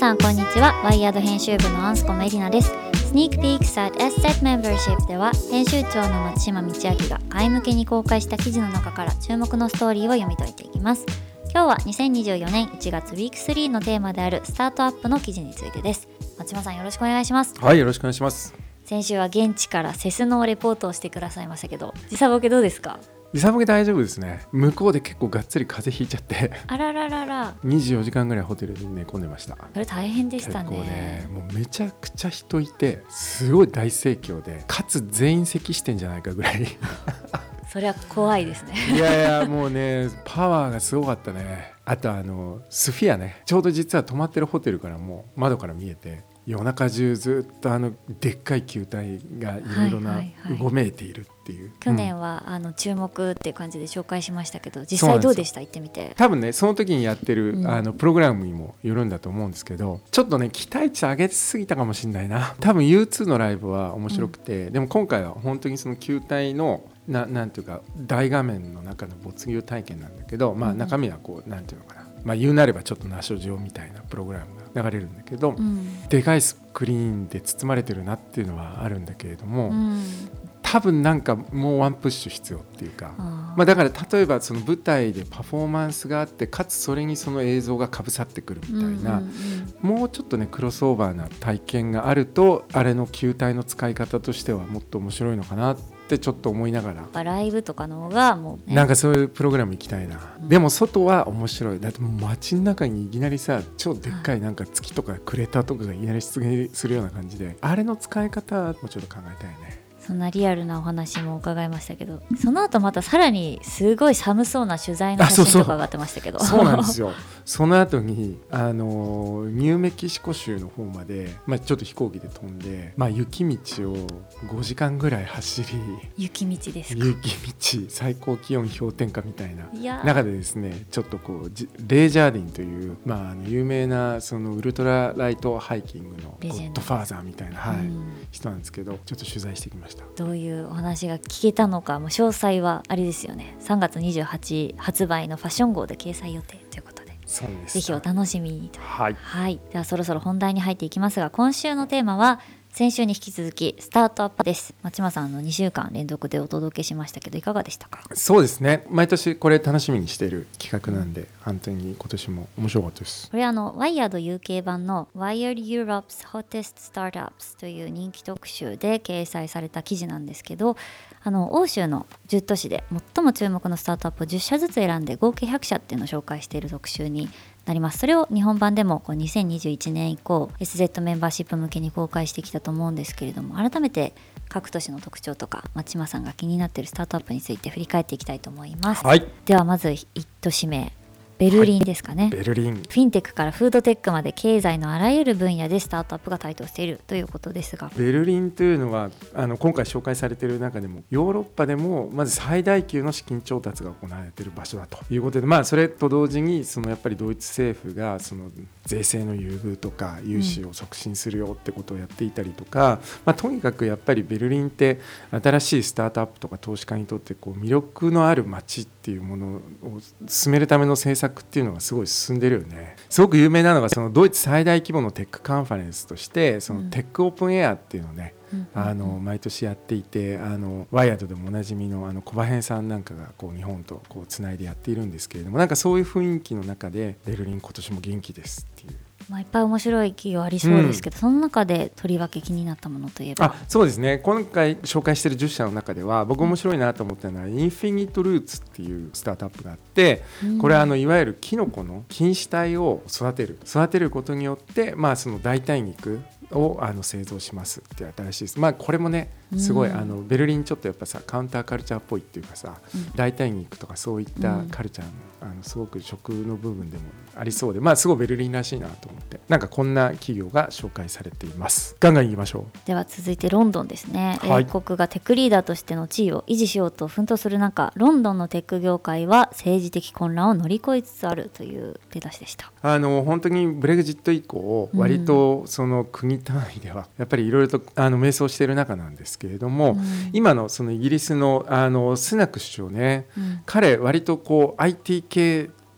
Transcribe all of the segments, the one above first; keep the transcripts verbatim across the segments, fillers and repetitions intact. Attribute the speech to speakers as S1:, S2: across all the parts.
S1: さんこんにちは。ワイヤード編集部のアンスコムエリナです。Sneak Peeks atエスセット Membership では編集長の松島道明が会員向けに公開した記事の中から注目のストーリーを読み解いていきます。今日はにせんにじゅうよねんいちがつウィークスリーのテーマであるスタートアップの記事についてです。松島さんよろしくお願いします。
S2: はい、よろしくお願いします。
S1: 先週は現地からセスのレポートをしてくださいましたけど、時差ボケどうですか？
S2: 時差ボケ大丈夫ですね。向こうで結構がっつり風邪ひいちゃって
S1: あらららら
S2: にじゅうよじかんぐらいホテルで寝込んでました。
S1: それ大変でしたね。
S2: 結構ね、もうめちゃくちゃ人いてすごい大盛況で、かつ全員咳してんじゃないかぐらい
S1: それは怖いですね。
S2: いやいやもうね、パワーがすごかったね。あとあのスフィアね、ちょうど実は泊まってるホテルからもう窓から見えて、夜中中ずっとあのでっかい球体がいろいろなうごめいているっていう、はいはいはい、
S1: 去年はあの注目っていう感じで紹介しましたけど、実際どうでした？行ってみて。
S2: 多分ね、その時にやってる、
S1: うん、
S2: あのプログラムにもよるんだと思うんですけど、ちょっとね期待値上げすぎたかもしれないな。多分 ユーツー のライブは面白くて、うん、でも今回は本当にその球体のななんていうか大画面の中の没入体験なんだけど、まあ、中身はこうなんていうのかな、まあ、言うなればちょっとナショジオみたいなプログラムが流れるんだけど、うん、でかいスクリーンで包まれてるなっていうのはあるんだけれども、うん、多分なんかもうワンプッシュ必要っていうか、あ、まあ、だから例えばその舞台でパフォーマンスがあって、かつそれにその映像がかぶさってくるみたいな、うんうんうん、もうちょっとねクロスオーバーな体験があると、あれの球体の使い方としてはもっと面白いのかなってちょっと思いながら、
S1: ライブとかの方がもう、ね、
S2: なんかそういうプログラム行きたいな、うん、でも外は面白い。だってもう街の中にいきなりさ、超でっかいなんか月とかクレーターとかがいきなり出現するような感じで、あれの使い方もちょっと考えたいね。
S1: そんなリアルなお話も伺いましたけど、その後またさらにすごい寒そうな取材の写真とか上がってましたけど、
S2: そうそう、そうなんですよ。その後にあのニューメキシコ州の方まで、まあ、ちょっと飛行機で飛んで、まあ、雪道をごじかんぐらい走り、
S1: 雪道ですか？
S2: 雪道、最高気温氷点下みたいな中でですね、ちょっとこうレイ・ジャーディンという、まあ、あの有名なそのウルトラライトハイキングのゴッドファーザーみたいな、はい、人なんですけど、ちょっと取材してきました。
S1: どういうお話が聞けたのか、もう詳細はあれですよね、さんがつにじゅうはちにち発売のファッション号で掲載予定ということで、
S2: そうです、
S1: ぜひお楽しみにと。
S2: はい、
S1: はい、ではそろそろ本題に入っていきますが、今週のテーマは先週に引き続きスタートアップです。松間さんのにしゅうかん連続でお届けしましたけど、いかがでしたか？
S2: そうですね、毎年これ楽しみにしている企画なんで、本当に今年も面白かったです。
S1: これあのワイヤード ユーケー 版の Wired Europe's Hottest Startups という人気特集で掲載された記事なんですけど、あの欧州のじゅっ都市で最も注目のスタートアップをじゅっしゃずつ選んで合計ひゃくしゃっていうのを紹介している特集になります。それを日本版でもこうにせんにじゅういちねん以降 エスゼット メンバーシップ向けに公開してきたと思うんですけれども、改めて各都市の特徴とか松島さんが気になっているスタートアップについて振り返っていきたいと思います、
S2: はい、
S1: ではまずいち都市名、ベルリンですかね、はい、
S2: ベルリン。
S1: フィンテックからフードテックまで経済のあらゆる分野でスタートアップが台頭しているということですが、
S2: ベルリンというのはあの今回紹介されている中でもヨーロッパでもまず最大級の資金調達が行われている場所だということで、まあ、それと同時にそのやっぱりドイツ政府がその税制の優遇とか融資を促進するよってことをやっていたりとか、うん、まあ、とにかくやっぱりベルリンって新しいスタートアップとか投資家にとってこう魅力のある街っていうものを進めるための政策っていうのがすごい進んでるよね。すごく有名なのがそのドイツ最大規模のテックカンファレンスとしてそのテックオープンエアっていうのをね、うん、あの毎年やっていて、あのワイヤードでもおなじみのあの小葉編さんなんかがこう日本とこうつないでやっているんですけれども、なんかそういう雰囲気の中でベルリン今年も元気ですっていう、
S1: まあ、いっぱい面白い企業ありそうですけど、うん、その中でとりわけ気になったものといえば、
S2: あ、そうですね、今回紹介しているじゅっしゃの中では僕面白いなと思ったのは、うん、インフィニットルーツっていうスタートアップがあって、うん、これはあのいわゆるキノコの菌糸体を育てる育てることによって、まあ、その代替肉をあの製造しますっていう新しいです。まあ、これもねすごい、うん、あのベルリンちょっとやっぱさカウンターカルチャーっぽいっていうかさ、うん、代替肉とかそういったカルチャーの、うん、あのすごく食の部分でもありそうで、まあすごいベルリンらしいなと思って、なんかこんな企業が紹介されています。ガンガンいきましょう。
S1: では続いてロンドンですね、はい、英国がテックリーダーとしての地位を維持しようと奮闘する中、ロンドンのテック業界は政治的混乱を乗り越えつつあるという出だしでした。
S2: あの本当にブレグジット以降割とその国単位ではやっぱりいろいろとあの迷走している中なんですけれども、うん、今のそのイギリスのあのスナク首相ね、うん、彼割とこう アイティー 系っ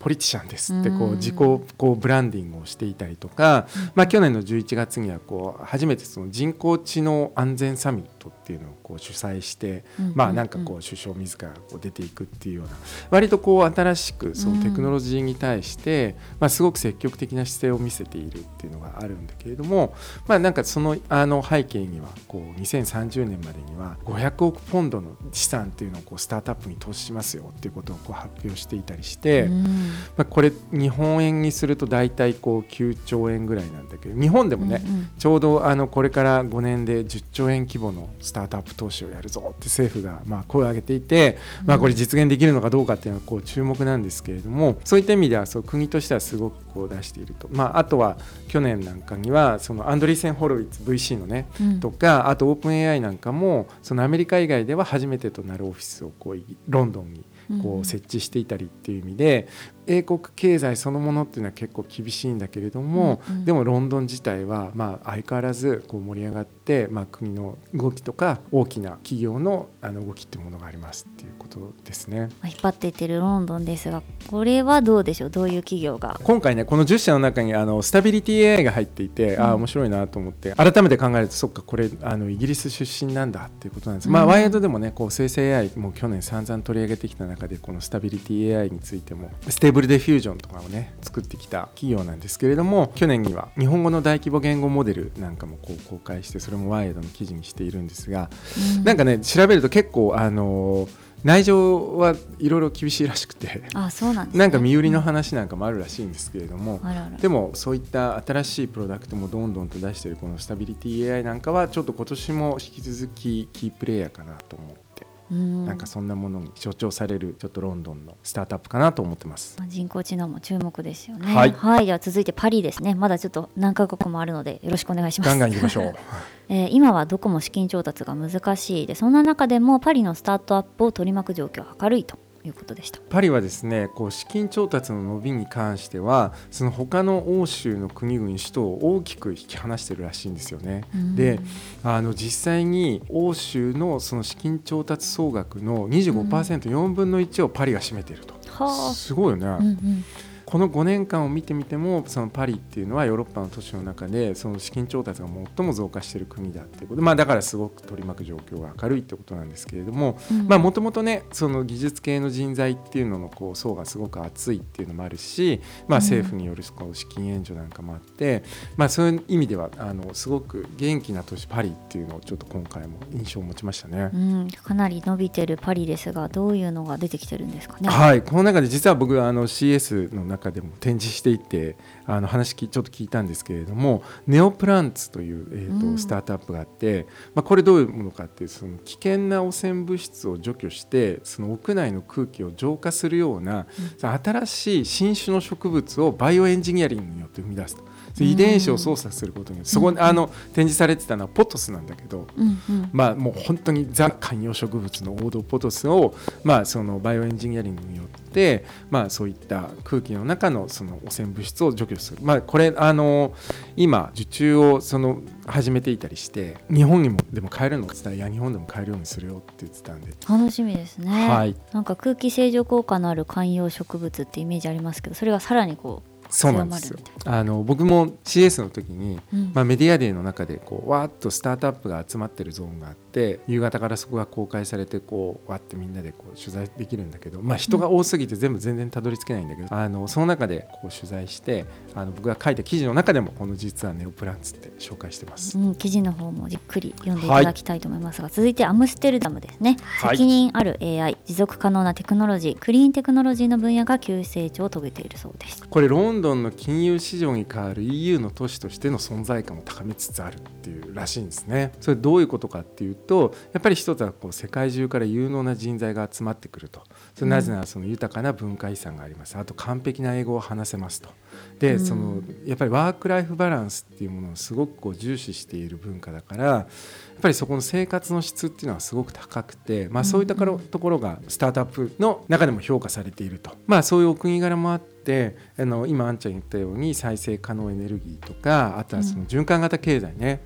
S2: ポリティシャンですってこう自己こうブランディングをしていたりとか、まあ、去年のじゅういちがつにはこう初めてその人工知能安全サミットっていうのをこう主催して、まあなんかこう首相自らこう出ていくっていうような割とこう新しくそのテクノロジーに対してまあすごく積極的な姿勢を見せているっていうのがあるんだけれども、まあなんかそのあの背景にはこうにせんさんじゅうねんまでにはごひゃくおくポンドの資産っていうのをこうスタートアップに投資しますよっていうことをこう発表していたりして、まあこれ日本円にすると大体こうきゅうちょうえんぐらいなんだけど、日本でもねちょうどあのこれからごねんでじゅっちょうえん規模のスタートアップ投資をやるぞって政府がまあ声を上げていて、まあこれ実現できるのかどうかっていうのはこう注目なんですけれども、そういった意味ではそう国としてはすごくこう出していると。まああとは去年なんかにはそのアンドリーセン・ホロウィッツ ブイシー のね、うん、とかあとオープン エーアイ なんかもそのアメリカ以外では初めてとなるオフィスをこうロンドンにこう設置していたりっていう意味で、英国経済そのものっていうのは結構厳しいんだけれども、うんうん、でもロンドン自体はまあ相変わらずこう盛り上がって、まあ、国の動きとか大きな企業のあの動きっていうものがありますっていうことですね。
S1: 引っ張っていってるロンドンですが、これはどうでしょう、どういう企業が
S2: 今回ねこのじゅっしゃの中にあのスタビリティ エーアイ が入っていて、うん、あ面白いなと思って改めて考えるとそっかこれあのイギリス出身なんだっていうことなんです、うん、まあワイヤードでもねこう生成 エーアイ も去年散々取り上げてきた中でこのスタビリティ エーアイ についてもステーブルデフュージョンとかをね作ってきた企業なんですけれども、去年には日本語の大規模言語モデルなんかもこう公開してそれもワイヤードの記事にしているんですが、うん、なんかね調べると結構あの内情はいろいろ厳しいらしくて、
S1: あそうなんですね、
S2: なんか身売りの話なんかもあるらしいんですけれども、
S1: うん、あらら
S2: でもそういった新しいプロダクトもどんどんと出しているこのスタビリティ エーアイ なんかはちょっと今年も引き続きキープレイヤーかなと思って、うん、なんかそんなものに象徴されるちょっとロンドンのスタートアップかなと思ってます。
S1: 人工知能も注目ですよね。
S2: はい、
S1: はい、では続いてパリですね。まだちょっと何カ国もあるのでよろしくお願いします。
S2: ガンガン行きましょう
S1: えー、今はどこも資金調達が難しいで、そんな中でもパリのスタートアップを取り巻く状況は明るいということでした。
S2: パリはですねこう資金調達の伸びに関してはその他の欧州の国々首都を大きく引き離しているらしいんですよね。であの実際に欧州のその資金調達総額の にじゅうごパーセント、よんぶんのいちをパリが占めていると。すごいよね、うんうん、このごねんかんを見てみてもそのパリっていうのはヨーロッパの都市の中でその資金調達が最も増加している国だっていうことで、まあ、だからすごく取り巻く状況が明るいってことなんですけれども、もともとねその技術系の人材っていうののこう層がすごく厚いっていうのもあるし、まあ、政府によるこう資金援助なんかもあって、まあ、そういう意味ではあのすごく元気な都市パリっていうのをちょっと今回も印象を持ちましたね、
S1: うん、かなり伸びてるパリですがどういうのが出てきてるんですかね。
S2: はい、この中で実は僕あの シーエス の中でも展示していてあの話ちょっと聞いたんですけれども、ネオプランツという、えーとうん、スタートアップがあって、まあ、これどういうものかっていうその危険な汚染物質を除去してその屋内の空気を浄化するような、うん、新しい新種の植物をバイオエンジニアリングによって生み出すと。遺伝子を操作することによってそこにあの展示されてたのはポトスなんだけど、うんうん、まあもう本当にザ観葉植物の王道ポトスをまあそのバイオエンジニアリングによってまあそういった空気の中のその汚染物質を除去する。まあこれあの今受注をその始めていたりして日本にもでも買えるのって言ったらいや日本でも買えるようにするよって言ってたんで
S1: 楽しみですね、
S2: はい、
S1: なんか空気清浄効果のある観葉植物ってイメージありますけどそれがさらにこう
S2: そうなんですよ。あの僕も シーエス の時に、うんまあ、メディアデーの中でこうわーっとスタートアップが集まってるゾーンがあって夕方からそこが公開されてこうわってみんなでこう取材できるんだけど、まあ、人が多すぎて全部全然たどり着けないんだけど、うん、あのその中でこう取材してあの僕が書いた記事の中でもこの実はネオプランツって紹介してます、
S1: うん、記事の方もじっくり読んでいただきたいと思いますが、はい、続いてアムステルダムですね、はい、責任ある エーアイ 持続可能なテクノロジークリーンテクノロジーの分野が急成長を遂げているそうです。
S2: これロンドンの金融市場に代わる イーユー の都市としての存在感を高めつつあるっていうらしいんですね。それどういうことかっていうとやっぱり一つはこう世界中から有能な人材が集まってくると。それなぜならその豊かな文化遺産があります。あと完璧な英語を話せますと。でそのやっぱりワークライフバランスっていうものをすごくこう重視している文化だからやっぱりそこの生活の質っていうのはすごく高くて、まあ、そういったところがスタートアップの中でも評価されていると、まあ、そういうお国柄もあってあの今あんちゃん言ったように再生可能エネルギーとかあとはその循環型経済ね、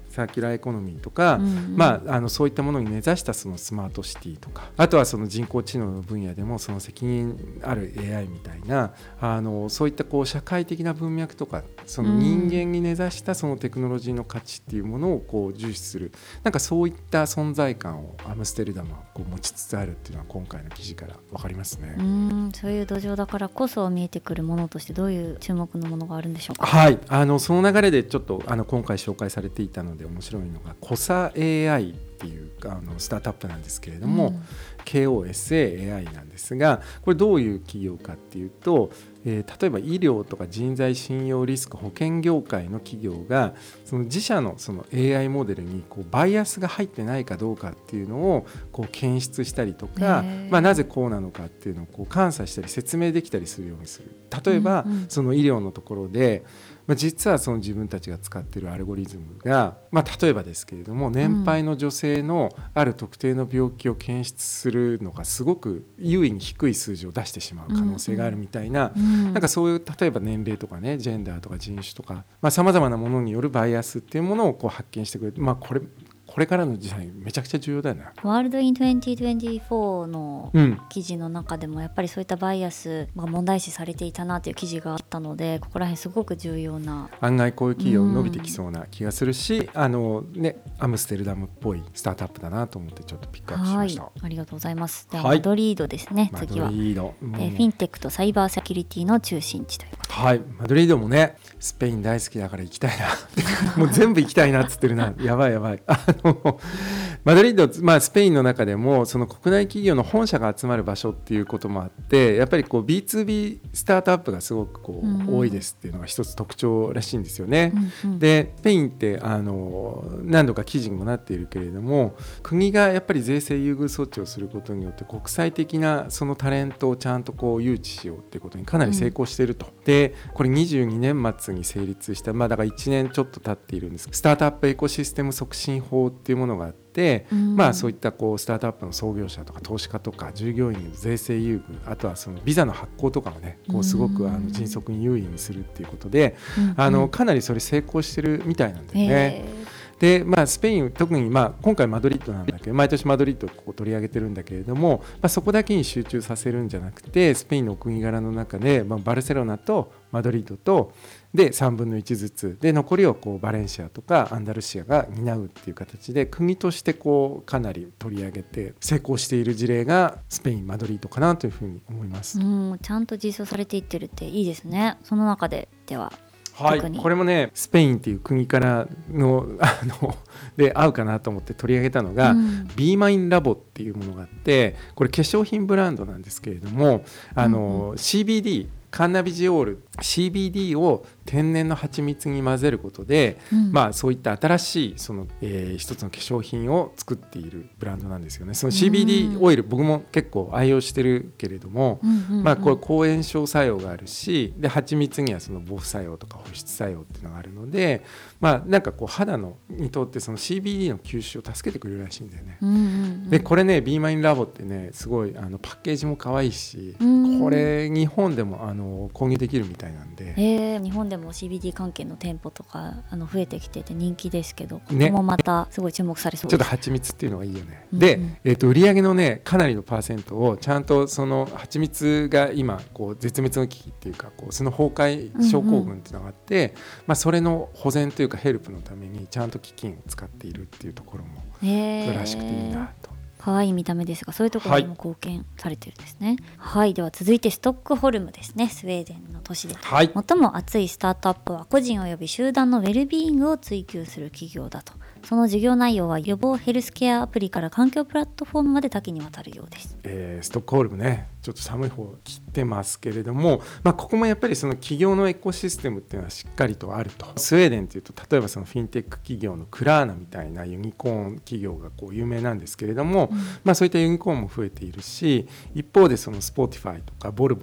S2: サーキュラーエコノミーとか、
S1: うんうん、
S2: まあ、あのそういったものに根ざしたそのスマートシティとか、あとはその人工知能の分野でもその責任ある エーアイ みたいな、あのそういったこう社会的な文脈とか、その人間に根ざしたそのテクノロジーの価値っていうものをこう重視する、なんかそういった存在感をアムステルダムはこう持ちつつあるっていうのは今回の記事から分かりますね。
S1: うーん、そういう土壌だからこそ見えてくるものとしてどういう注目のものがあるんでしょうか。
S2: はい、あのその流れでちょっとあの今回紹介されていたので面白いのがコサ エーアイ っていうあのスタートアップなんですけれども、うん、ケーオーエスエーエーアイ なんですが、これどういう企業かっていうと、えー、例えば医療とか人材信用リスク保険業界の企業がその自社のその エーアイ モデルにこうバイアスが入ってないかどうかっていうのをこう検出したりとか、まあ、なぜこうなのかっていうのをこう監査したり説明できたりするようにする。例えば、うんうん、その医療のところで、まあ、実はその自分たちが使っているアルゴリズムが、まあ、例えばですけれども年配の女性のある特定の病気を検出するのがすごく優位に低い数字を出してしまう可能性があるみたいな、うんうん、なんかそういう例えば年齢とかね、ジェンダーとか人種とかさまざ、まなものによるバイアスっていうものをこう発見してくれる、まあ、これこれからの時代めちゃくちゃ重要だよね。
S1: ワールドインにせんにじゅうよんの記事の中でもやっぱりそういったバイアスが問題視されていたなという記事があったので、ここら辺すごく重要な、
S2: 案外こういう企業伸びてきそうな気がするし、うん、あのね、アムステルダムっぽいスタートアップだなと思ってちょっとピックアップしました。
S1: はい、ありがとうございます。ではマドリードですね、はい、次は
S2: マドリード、
S1: えー、フィンテックとサイバーセキュリティの中心地ということで、
S2: はい、マドリードもねスペイン大好きだから行きたいなもう全部行きたいなっつってるなやばいやばいあのマドリード、まあ、スペインの中でもその国内企業の本社が集まる場所っていうこともあって、やっぱりこう ビーツービー スタートアップがすごくこう、うん、多いですっていうのが一つ特徴らしいんですよね、うんうん、でスペインってあの何度か記事にもなっているけれども、国がやっぱり税制優遇措置をすることによって国際的なそのタレントをちゃんとこう誘致しようっていうことにかなり成功していると、うん、でこれにじゅうにねん末に成立した、まあ、だからいちねんちょっと経っているんです。スタートアップエコシステム促進法っていうものがあって、うん、まあ、そういったこうスタートアップの創業者とか投資家とか従業員の税制優遇、あとはそのビザの発行とかもね、こうすごくあの迅速に優位にするっていうことで、うん、あのかなりそれ成功してるみたいなんだよね。でまあ、スペイン特に、まあ、今回マドリッドなんだけど、毎年マドリッドをここ取り上げてるんだけれども、まあ、そこだけに集中させるんじゃなくて、スペインのお国柄の中で、まあ、バルセロナとマドリッドとでさんぶんのいちずつで、残りをこうバレンシアとかアンダルシアが担うっていう形で国としてこうかなり取り上げて成功している事例がスペインマドリードかなというふうに思います。
S1: うん、ちゃんと実装されていってるっていいですね。その中ででは
S2: はい、これもねスペインっていう国からの、あので合うかなと思って取り上げたのが、うん、ビーマインラボっていうものがあって、これ化粧品ブランドなんですけれども、あの、うんうん、シービーディーカンナビジオール シービーディー を天然の蜂蜜に混ぜることで、うん、まあ、そういった新しいその、えー、一つの化粧品を作っているブランドなんですよね。その シービーディー オイル、僕も結構愛用してるけれども、うんうんうん、まあ、これ抗炎症作用があるし、で蜂蜜にはその防腐作用とか保湿作用っていうのがあるので、まあ、なんかこう肌のにとってその シービーディー の吸収を助けてくれるらしいんだよね、うんうんうん、でこれね ビーマインラボってねすごいあのパッケージも可愛いし、これ日本でもあの購入できるみたいなんで、
S1: えー、日本でも シービーディー 関係の店舗とかあの増えてきてて人気ですけど、ここもまたすごい注目されそうです、ね、
S2: ちょっと蜂蜜っていうのがいいよね、うんうん、で、えー、と売上のねかなりのパーセントをちゃんとその蜂蜜が今こう絶滅の危機っていうかこうその崩壊症候群っていうのがあって、うんうん、まあ、それの保全というかヘルプのためにちゃんと基金を使っているっていうところもらしくていいなと。
S1: 可愛い見た目ですが、そういうところにも貢献されてるんですね。はい、はい、では続いてストックホルムですね。スウェーデンの都市で、はい、最も熱いスタートアップは個人及び集団のウェルビーイングを追求する企業だと。その事業内容は予防ヘルスケアアプリから環境プラットフォームまで多岐にわたるようです。
S2: えー、ストックホルムね、ちょっと寒い方切ってますけれども、まあ、ここもやっぱりその企業のエコシステムっていうのはしっかりとあると。スウェーデンっていうと例えばそのフィンテック企業のクラーナみたいなユニコーン企業がこう有名なんですけれども、うん、まあ、そういったユニコーンも増えているし、一方でそのスポーティファイとかボルボといっ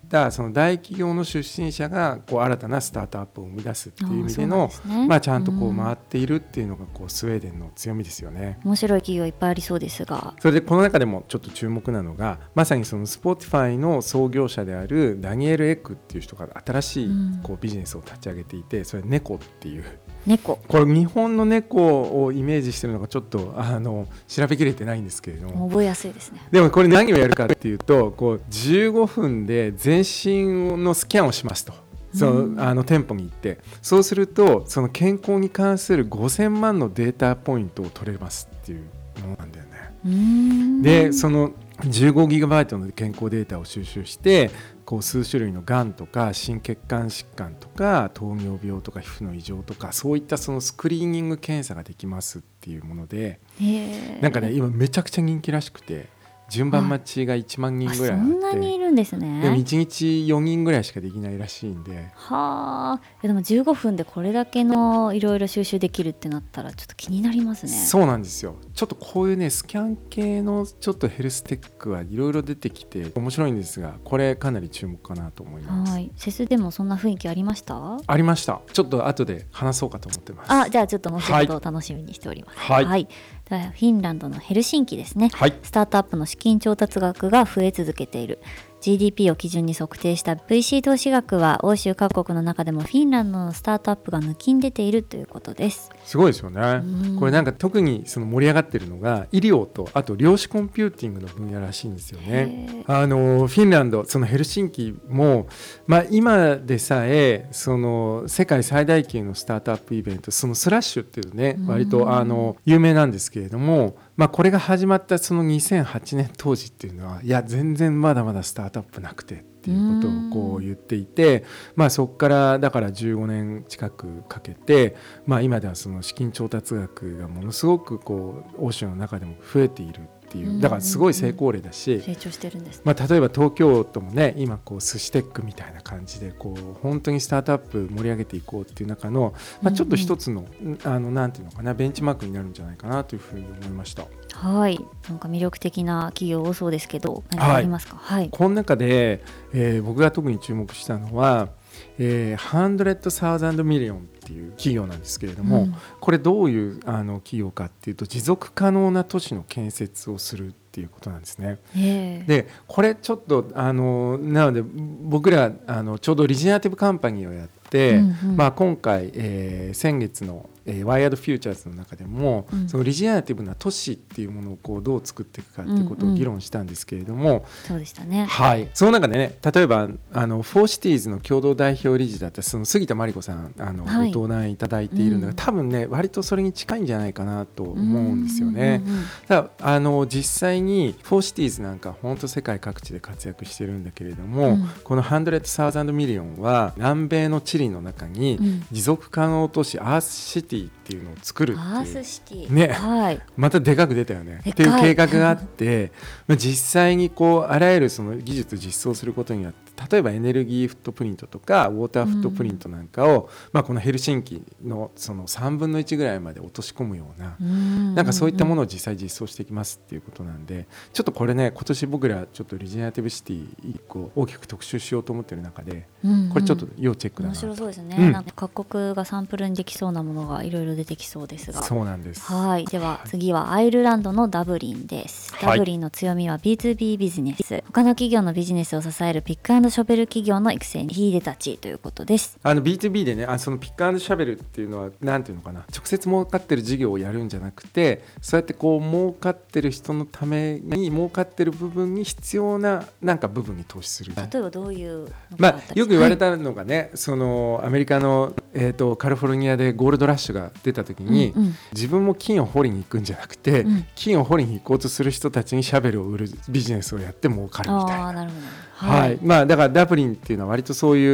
S2: ったその大企業の出身者がこう新たなスタートアップを生み出すっていう意味での、ね、まあ、ちゃんとこう回っているっていうのがこうスウェーデンの強みですよね。
S1: 面白い企業いっぱいありそうですが、
S2: それでこの中でもちょっと注目なのがまさにその Spotify の創業者であるダニエル・エックっていう人が新しいこうビジネスを立ち上げていて、それ猫っていう
S1: 猫、
S2: これ日本の猫をイメージしてるのがちょっとあの調べきれてないんですけれども、
S1: 覚えやすいですね。
S2: でもこれ何をやるかっていうとこうじゅうごふんで全身のスキャンをしますと、そのあの店舗に行って、そうするとその健康に関するごせんまんのデータポイントを取れますっていうものなんだよね。
S1: うーん
S2: でそのじゅうごギガバイトの健康データを収集してこう数種類のがんとか心血管疾患とか糖尿病とか皮膚の異常とかそういったそのスクリーニング検査ができますっていうもので、なんかね今めちゃくちゃ人気らしくて順番待ちがいちまんにんぐらいあって、
S1: そんなにいるんですね。
S2: でもいちにちよにんぐらいしかできないらしいんで、
S1: はあ、でもじゅうごふんでこれだけのいろいろ収集できるってなったらちょっと気になりますね。
S2: そうなんですよ。ちょっとこういうねスキャン系のちょっとヘルステックはいろいろ出てきて面白いんですが、これかなり注目かなと思います。
S1: はい、セスでもそんな雰囲気ありました？
S2: ありました。ちょっと後で話そうかと思ってます。
S1: あ、じゃあちょっと後ほど楽しみにしております。
S2: はい、
S1: はい、ではフィンランドのヘルシンキですね、
S2: はい、
S1: スタートアップの資金調達額が増え続けている。 ジーディーピー を基準に測定した ブイシー 投資額は欧州各国の中でもフィンランドのスタートアップが抜きん出ているということです。
S2: すごいですよね。これなんか特にその盛り上がってるのが医療とあと量子コンピューティングの分野らしいんですよね。あのフィンランドそのヘルシンキも、まあ、今でさえその世界最大級のスタートアップイベントそのスラッシュっていうね割とあの有名なんですけれども、まあ、これが始まったそのにせんはちねん当時っていうのはいや全然まだまだスタートアップなくてっていうことをこう言っていて、まあ、そこからだからじゅうごねん近くかけて、まあ、今ではその資金調達額がものすごくこう欧州の中でも増えているっていう、だからすごい成功例だし、
S1: 成長してるんですね。
S2: まあ、例えば東京都もね今こう寿司テックみたいな感じでこう本当にスタートアップ盛り上げていこうっていう中の、まあ、ちょっと一つの、うんうん、あのなんていうのかなベンチマークになるんじゃないかなというふうに思いました。
S1: はい、なんか魅力的な企業多そうですけど何かありますか？はい、はい、
S2: この中で、えー、僕が特に注目したのは、えー、ハンドレッドサウザンドミリオンっていう企業なんですけれども、うん、これどういうあの企業かっていうと持続可能な都市の建設をするっていうことなんですね。でこれちょっとあのなので僕らあのちょうどリジェネラティブカンパニーをやって、うんうんまあ、今回、えー、先月のえー、ワイヤードフューチャーズの中でも、うん、そのリジェネラティブな都市っていうものをこうどう作っていくかっていうことを議論したんですけれども、うんうん、
S1: そうでしたね。
S2: はい、その中でね例えばあのフォーシティーズの共同代表理事だったその杉田真理子さんあの、はい、ご登壇いただいているのが、うん、多分ね割とそれに近いんじゃないかなと思うんですよね。うんうんうん、ただあの実際にフォーシティーズなんか本当世界各地で活躍してるんだけれども、うん、このハンドレッドサウザンドミリオンは南米のチリの中に持続可能都市、うん、アースシティっていうのを作るっていう
S1: アースシティ、
S2: ね
S1: はい、
S2: またでかく出たよねっていう計画があって実際にこうあらゆるその技術を実装することによって例えばエネルギーフットプリントとかウォーターフットプリントなんかを、うんまあ、このヘルシンキのそのさんぶんのいちぐらいまで落とし込むような、うん、なんかそういったものを実際実装していきますっていうことなんでちょっとこれね今年僕らちょっとリジェネラティブシティいっこ大きく特集しようと思ってる中で、うんうん、これちょっと要チェックだなと。
S1: 面白そうですね、
S2: うん、
S1: なんか各国がサンプルにできそうなものがいろいろ出てきそうですが
S2: そうなんです。
S1: はい、では次はアイルランドのダブリンです、はい、ダブリンの強みは ビーツービー ビジネス、他の企業のビジネスを支えるピック&ショベル企業の育成に秀でたちということです。
S2: あの ビーツービー でねあそのピック&ショベルっていうのはなんていうのかな直接儲かってる事業をやるんじゃなくてそうやってこう儲かってる人のために儲かってる部分に必要ななんか部分に投資する。
S1: 例えばどういうのがあったり、
S2: まあ、よく言われたのがね、はい、そのアメリカの、えーと、カリフォルニアでゴールドラッシュが出た時に、うんうん、自分も金を掘りに行くんじゃなくて、うん、金を掘りに行こうとする人たちにシャベルを売るビジネスをやって儲かるみたいな。
S1: あ、なるほど、
S2: はいはいまあ、だからダブリンっていうのは割とそういう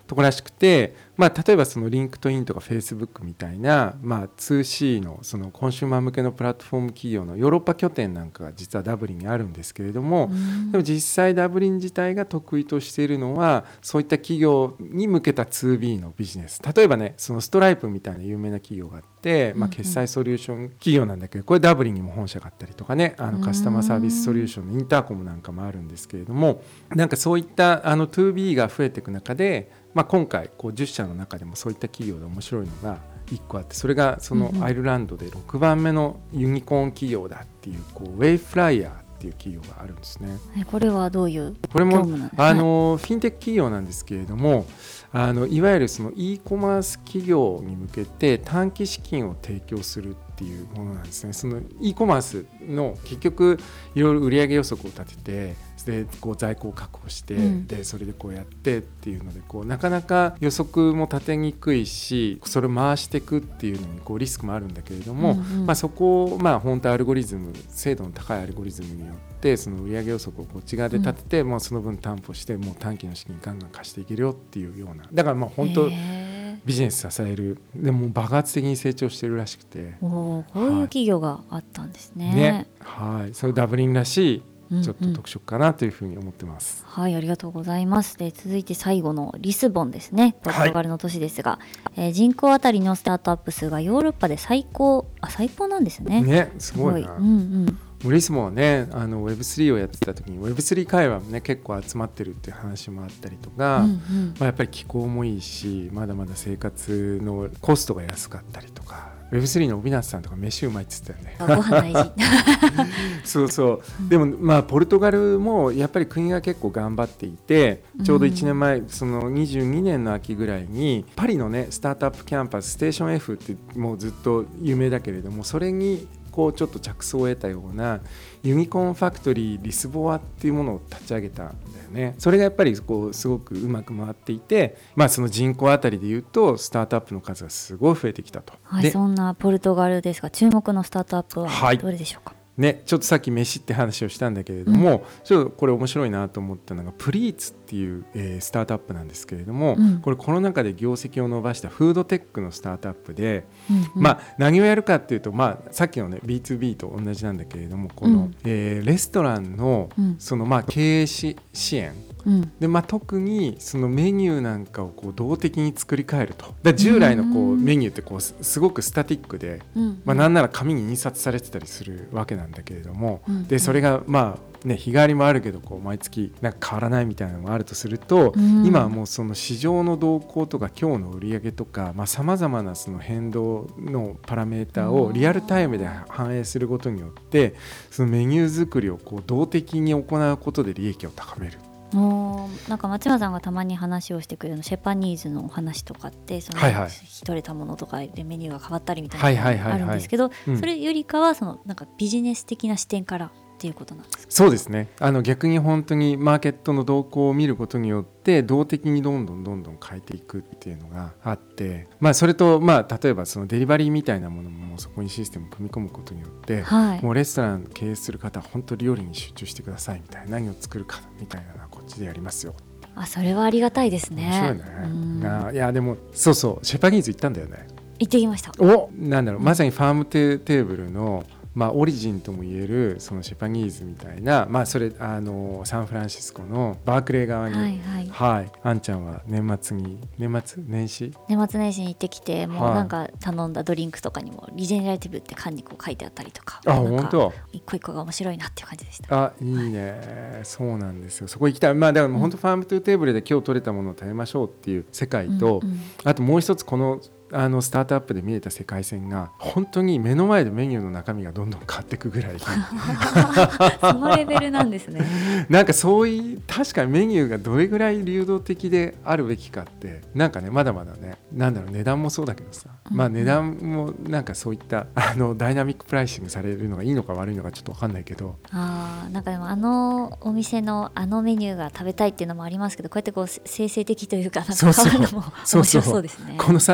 S2: ところらしくて、まあ、例えばそのリンクトインとかフェイスブックみたいな、まあ、ツーシー の, そのコンシューマー向けのプラットフォーム企業のヨーロッパ拠点なんかが実はダブリンにあるんですけれども、でも実際ダブリン自体が得意としているのはそういった企業に向けた ツービー のビジネス、例えばねそのストライプみたいな有名な企業があって、まあ、決済ソリューション企業なんだけど、これダブリンにも本社があったりとかね、あのカスタマーサービスソリューションのインターコムなんかもあるんですけれども、なんかそういったあの ツービー が増えていく中で、まあ、今回こうじゅっしゃの中でもそういった企業で面白いのがいっこあって、それがそのアイルランドでろくばんめのユニコーン企業だっていう、こうウェイフライヤーっていう企業があるんですね。
S1: これはどういう
S2: これも
S1: 業務なんですか？
S2: あのフィンテック企業なんですけれども、あのいわゆるその e コマース企業に向けて短期資金を提供するっていうものなんですね。その e コマースの結局いろいろ売上予測を立てて、でこう在庫を確保して、うん、でそれでこうやってっていうので、こうなかなか予測も立てにくいし、それを回していくっていうのにこうリスクもあるんだけれども、うんうん、まあ、そこをまあ本当アルゴリズム、精度の高いアルゴリズムによってその売上予測をこっち側で立てて、うん、もうその分担保してもう短期の資金ガンガン貸していけるよっていうような、だからまあ本当ビジネス支える、でも爆発的に成長してるらしくて、
S1: おこういう企業があったんですね。
S2: ね、はい、それダブリンらしいちょっと特色かなというふうに思ってます、
S1: うんうん、はい、ありがとうございます。で続いて最後のリスボンですね、ポルトガルの都市ですが、はい、えー、人口あたりのスタートアップ数がヨーロッパで最高、あ最高なんですね。
S2: ね、すごいな。
S1: すごい、うんうん、
S2: リスボンはね、あの ウェブスリー をやってた時に ウェブスリー 会話もね結構集まってるっていう話もあったりとか、うんうん、まあ、やっぱり気候もいいし、まだまだ生活のコストが安かったりとか、ウェブスリー の帯夏さんとか飯うまいって言ってたよね。
S1: ご飯大事
S2: そうそう、でもまあポルトガルもやっぱり国が結構頑張っていて、ちょうどいちねんまえ、そのにじゅうにねんの秋ぐらいにパリのねスタートアップキャンパスステーション F ってもうずっと有名だけれども、それにこうちょっと着想を得たようなユニコーンファクトリーリスボアっていうものを立ち上げたんだよね。それがやっぱりこうすごくうまく回っていて、まあ、その人口あたりでいうとスタートアップの数がすごい増えてきたと、
S1: はい、そんなポルトガルですが注目のスタートアップはどれでしょうか？はい
S2: ね、ちょっとさっき飯って話をしたんだけれども、うん、ちょっとこれ面白いなと思ったのがプリーツっていう、えー、スタートアップなんですけれども、うん、これコロナ禍で業績を伸ばしたフードテックのスタートアップで、うんうん、まあ、何をやるかっていうと、まあ、さっきの、ね、ビーツービー と同じなんだけれども、この、うん、えー、レストランの、そのまあ経営し支援うん、でまあ、特にそのメニューなんかをこう動的に作り変えると。だ従来のこうメニューってこうすごくスタティックで、うんまあ、なんなら紙に印刷されてたりするわけなんだけれども、うん、でそれがまあね、日替わりもあるけどこう毎月なんか変わらないみたいなのもあるとすると、うん、今はもうその市場の動向とか今日の売り上げとかさまざ、まなその変動のパラメーターをリアルタイムで反映することによってそのメニュー作りをこう動的に行うことで利益を高める。
S1: おなんか松山さんがたまに話をしてくれるのシェパニーズのお話とかってその引き取れたものとかでメニューが変わったりみたいなのがあるんですけど、それよりかはそのなんかビジネス的な視点からっていうことなんですか？
S2: そうですね、あの逆に本当にマーケットの動向を見ることによって動的にどんどんどんどん変えていくっていうのがあって、まあ、それと、まあ、例えばそのデリバリーみたいなものもそこにシステムを組み込むことによって、はい、もうレストラン経営する方は本当料理に集中してくださいみたいな、何を作るかみたいなのはこっちでやりますよ。
S1: あ、それはありがたいですね。
S2: 面白いね。うん、いやでもそうそうシェパニーズ行ったんだよね。
S1: 行ってきました。
S2: おなんだろう、まさにファームテーブルのまあ、オリジンともいえるそのシェパニーズみたいな、まあ、それあのサンフランシスコのバークレー側に、はいはいはい、あんちゃんは年末に年末年始
S1: 年末年始に行ってきて、もうなんか頼んだドリンクとかにもリジェネラティブって缶にこう書いてあったりとか、
S2: あ本当
S1: 一個一個が面白いなっていう感じでした。
S2: あいいね、はい、そうなんですよ。そこ行きたい。まあだから本当ファームトゥーテーブルで今日取れたものを食べましょうっていう世界と、うんうん、あともう一つこのあのスタートアップで見えた世界線が本当に目の前でメニューの中身がどんどん変わっていくぐらい
S1: そのレベルなんですね。
S2: なんかそういう確かにメニューがどれぐらい流動的であるべきかってなんかねまだまだねなんだろう値段もそうだけどさ、うん、まあ値段もなんかそういったあのダイナミックプライシングされるのがいいのか悪いのかちょっと分かんないけど、
S1: あなんかでもあのお店のあのメニューが食べたいっていうのもありますけど、こうやってこう生成的というかなんか変わるのも面白そうですね。
S2: このサービス本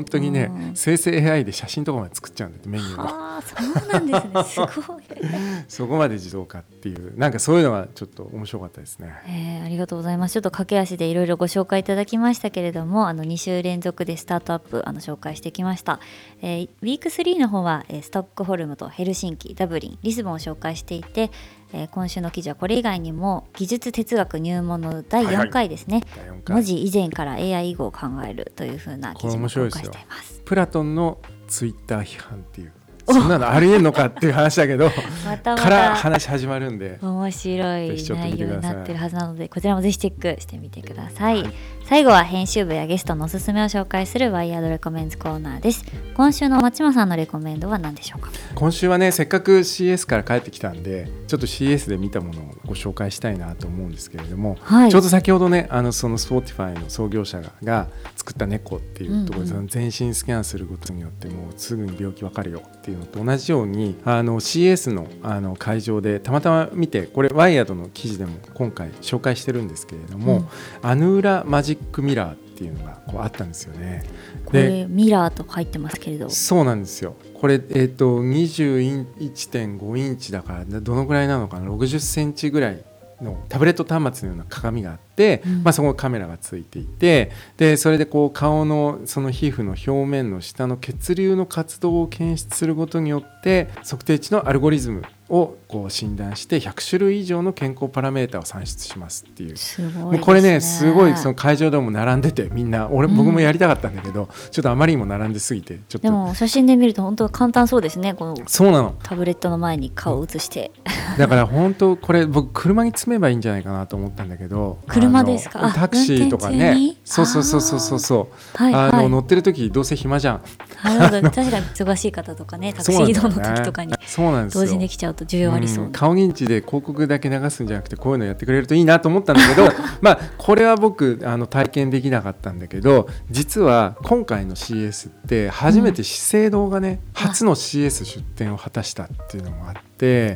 S2: 本当にね、
S1: うん、
S2: 生成 エーアイ で写真とかまで作っちゃうんだってメニューを。
S1: ああそうなんですねすごい
S2: そこまで自動化っていう、なんかそういうのがちょっと面白かったですね。
S1: えー、ありがとうございます。ちょっと駆け足でいろいろご紹介いただきましたけれども、あのに週連続でスタートアップあの紹介してきました。えー、ウィークスリーの方は、えー、ストックホルムとヘルシンキ、ダブリン、リスボンを紹介していて、えー、今週の記事はこれ以外にも技術哲学入門のだいよんかいですね、はいはい、文字以前から エーアイ 以後を考えるというふうな記事も紹介しています。
S2: プラトンのツイッター批判っていう、そんなのありえんのかっていう話だけどまたまたから話始まるんで
S1: 面白い内容になってるはずなので、こちらもぜひチェックしてみてください、はい、最後は編集部やゲストのおすすめを紹介するワイヤードレコメンズコーナーです。今週の松島さんのレコメンドは何でしょうか。
S2: 今週はね、せっかく シーエス から帰ってきたんで、ちょっと シーエス で見たものをご紹介したいなと思うんですけれども、はい、ちょうど先ほどね、あのその Spotify の創業者がが作った猫っていうところで、うんうん、全身スキャンすることによってもうすぐに病気わかるよっていうのと同じように、あの シーエス の, あの会場でたまたま見て、これワイヤードの記事でも今回紹介してるんですけれども、うん、アヌーラマジックミラーっていうのがこうあったんですよね。
S1: これミラーと入ってますけれど、
S2: そうなんですよ。これ、えー、と にじゅういってんごインチだからどのぐらいなのかな、ろくじゅっセンチぐらいのタブレット端末のような鏡があって、うん、まあ、そこにカメラがついていて、でそれでこう顔のその皮膚の表面の下の血流の活動を検出することによって測定値のアルゴリズムをこう診断してひゃくしゅるい以上の健康パラメータを算出しますっていう。
S1: すごいですね。
S2: もうこれね、すごいその会場でも並んでて、みんな俺僕もやりたかったんだけど、うん、ちょっとあまりにも並んですぎてちょっと。
S1: でも写真で見ると本当簡単そうですね。この
S2: そうなの、
S1: タブレットの前に顔を映して、
S2: うん、だから本当これ僕車に積めばいいんじゃないかなと思ったんだけど。
S1: 車ですか。
S2: タクシーとかね、そうそうそうそうそうそう、はいはい、あの乗ってる時どうせ暇じゃん。
S1: なるほど確かに忙しい方とかね、タクシー移動の時とかに同時に来ちゃうと需要ありそう、うん、
S2: 顔認知で広告だけ流すんじゃなくてこういうのやってくれるといいなと思ったんだけどまあこれは僕あの体験できなかったんだけど、実は今回の シーエス って初めて資生堂がね、うん、初の シーエス 出展を果たしたっていうのもあって、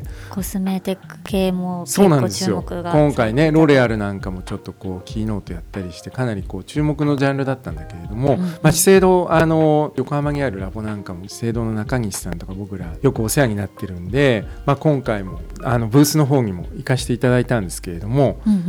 S1: コスメテック系も結構注目が、
S2: 今回ねロレアルなんかもちょっとこうキーノートやったりしてかなりこう注目のジャンルだったんだけれども、うん、まあ、資生堂あの横浜にあるラボなんかも資生堂の中西さんとか僕らよくお世話になってるんで、まあ、今回もあのブースの方にも行かせていただいたんですけれども、うんうんうん、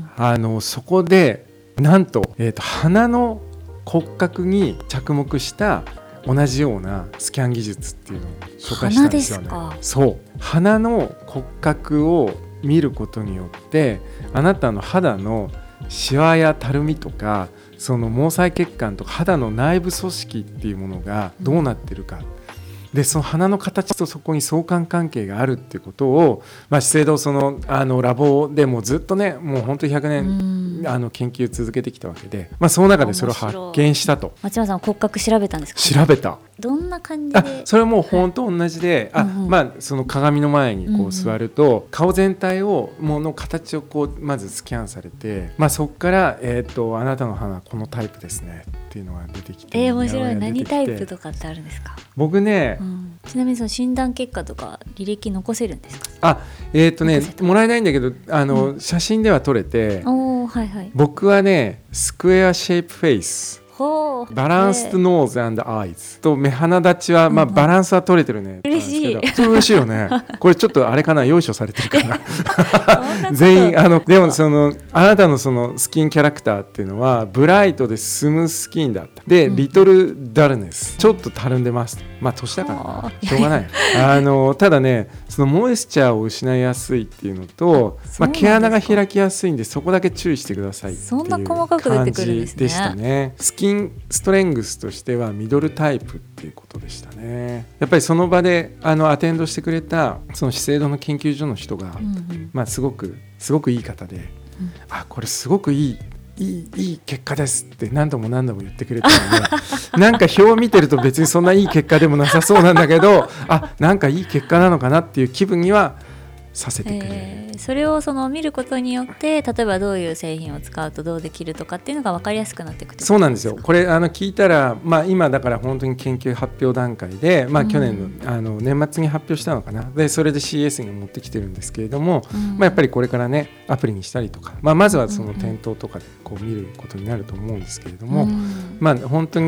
S2: あのそこでなんと、えーと、鼻の骨格に着目した同じようなスキャン技術っていうのを紹介したんですよね。
S1: 鼻ですか。
S2: そう、鼻の骨格を見ることによってあなたの肌のシワやたるみとかその毛細血管とか肌の内部組織っていうものがどうなってるか、でその鼻の形とそこに相関関係があるっていうことを、まあ、資生堂そのあのラボでもずっとねもう本当にひゃくねんあの研究続けてきたわけで、まあ、その中でそれを発見したと。
S1: 松山さん骨格調べたんですか。
S2: 調べた。
S1: どんな感じで。あ、
S2: それはもう本当同じで、はい、あ、うんうん、まあ、その鏡の前にこう座ると、うんうん、顔全体をもの形をこうまずスキャンされて、まあ、そこから、えー、とあなたの鼻はこのタイプですねっていうのが出てきて、
S1: えー、面白い。何タイプとかってあるんですか。
S2: 僕ね、うん、
S1: ちなみにその診断結果とか履歴残せるんですか。
S2: あ、えっ、ー、とねもらえないんだけどあの、うん、写真では撮れて、
S1: お、はいはい、
S2: 僕はねスクエアシェイプフェイス、バランスとノーズ&アイズと目鼻立ちは、まあ、バランスは取れてるね、
S1: うん、嬉しい。
S2: そう嬉しいよねこれちょっとあれかな、よいしょされてるかな全員あのでもそのあなたのそのスキンキャラクターっていうのはブライトでスムーススキンだったで、うん、リトルダルネスちょっとたるんでます。まあ年だからなしょうがないあのただねそのモイスチャーを失いやすいっていうのと、まあ、毛穴が開きやすいんでそこだけ注意してくださいっていう感じでしたね。スキンストレングスとしてはミドルタイプっていうことでしたね。やっぱりその場であのアテンドしてくれたその資生堂の研究所の人が、うんうん、まあ、すごくすごくいい方で、うん、あこれすごくいいいいいい結果ですって何度も何度も言ってくれたのでなんか表を見てると別にそんないい結果でもなさそうなんだけどあなんかいい結果なのかなっていう気分にはさせてくれる、
S1: えー、それをその見ることによって例えばどういう製品を使うとどうできるとかっていうのが分かりやすくなっていくってことですか。
S2: そうなんですよ。これあの聞いたら、まあ、今だから本当に研究発表段階で、まあ、去年 の,、うん、あの年末に発表したのかな。でそれで シーエス に持ってきてるんですけれども、うん、まあ、やっぱりこれからねアプリにしたりとか、まあ、まずはその店頭とかでこう見ることになると思うんですけれども、うん、まあ、本当に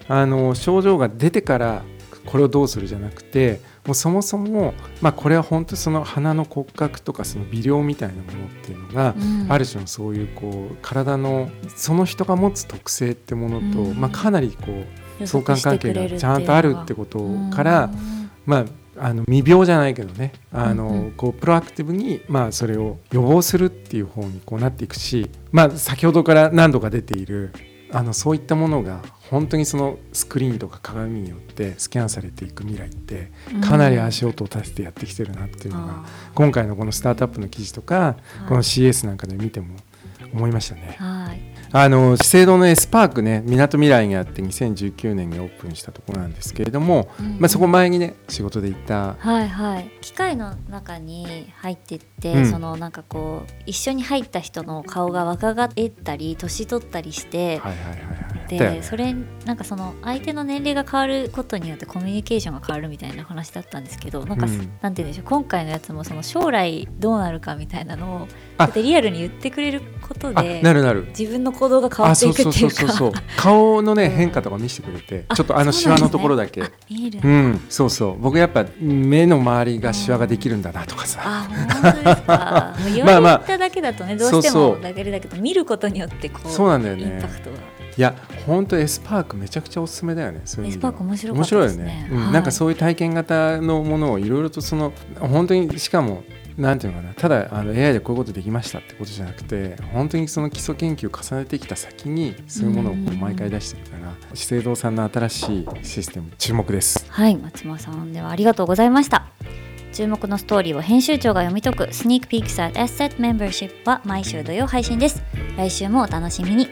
S2: あの症状が出てからこれをどうするじゃなくて、もうそもそも、まあ、これは本当その鼻の骨格とかその微量みたいなものっていうのが、うん、ある種のそういうこう体のその人が持つ特性ってものと、うんまあ、かなりこう相関関係がちゃんとあるってことから、うんまああの未病じゃないけどね、あの、うんうん、こうプロアクティブに、まあ、それを予防するっていう方にこうなっていくし、まあ、先ほどから何度か出ているあのそういったものが本当にそのスクリーンとか鏡によってスキャンされていく未来ってかなり足音を立ててやってきてるなっていうのが、うん、今回のこのスタートアップの記事とか、はい、この シーエス なんかで見ても思いましたね。はい、あの資生堂の S パークね、みなとみらいにあってにせんじゅうきゅうねんにオープンしたところなんですけれども、うんまあ、そこ前にね仕事で行った、
S1: はいはい、機械の中に入っていって、うん、そのなんかこう一緒に入った人の顔が若返ったり年取ったりして、はいはいはいはい、で、ね、それなんかその相手の年齢が変わることによってコミュニケーションが変わるみたいな話だったんですけど、なんか、うん、なんて言うんでしょう、今回のやつもその将来どうなるかみたいなのをだってリアルに言ってくれることで
S2: なるなる
S1: 自分の行動が変わっていくっていうか、
S2: 顔のね変化とか見せてくれて、ちょっとあのシワのところだけ見える、うん、そうそう僕やっぱ目の周りがシワができるんだなとかさ、
S1: あ本当ですかもう言われただけだとね、どうしてもだけだけど見ることによってこう
S2: そうなんだよね、
S1: インパクトが
S2: いや本当 S パークめちゃくちゃおすすめだよね。そういう
S1: S パーク面白かったですね。面白いよね、
S2: うんはい、なんかそういう体験型のものをいろいろとその本当にしかもなんていうのかな、ただあの エーアイ でこういうことできましたってことじゃなくて、本当にその基礎研究を重ねてきた先にそういうものをこう毎回出してるから、資生堂さんの新しいシステム注目です。
S1: はい、松間さんではありがとうございました。注目のストーリーを編集長が読み解くスニークピークス at エスセット Membership は毎週土曜配信です。来週もお楽しみに。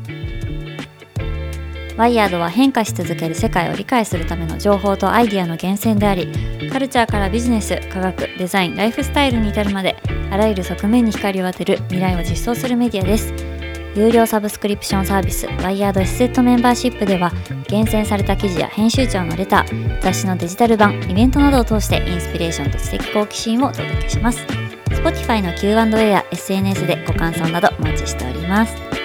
S1: ワイヤードは変化し続ける世界を理解するための情報とアイディアの源泉であり、カルチャーからビジネス、科学、デザイン、ライフスタイルに至るまであらゆる側面に光を当てる未来を実装するメディアです。有料サブスクリプションサービスワイヤード エスセット メンバーシップでは厳選された記事や編集長のレター、雑誌のデジタル版、イベントなどを通してインスピレーションと知的好奇心をお届けします。Spotify の キューアンドエー や エスエヌエス でご感想などお待ちしております。